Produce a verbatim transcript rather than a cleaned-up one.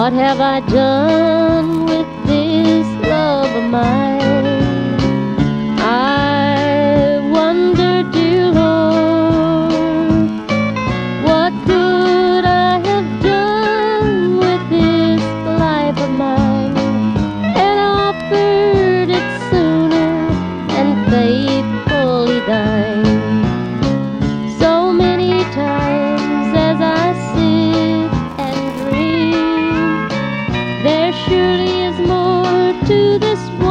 What have I done with this love of mine? I wonder, dear Lord, what could I have done with this life of mine? And offered it sooner and faithfully thine. So many times as I sit and dream, there surely is more to this world